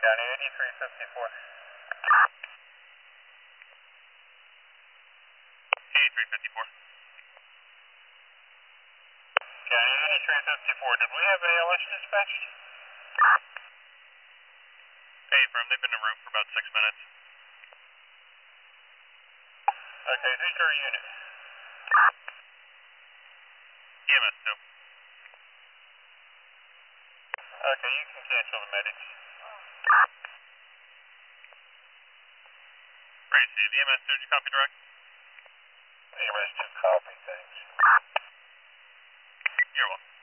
County 8354. 8354. County 8354. Did we have ALS dispatched? Hey, firm, they've been en route for about 6 minutes. Okay, who's your unit? EMS 2. Okay, you can cancel the medics. Right, Steve, EMS 2, did you copy direct? EMS 2 copy, thanks. You're welcome.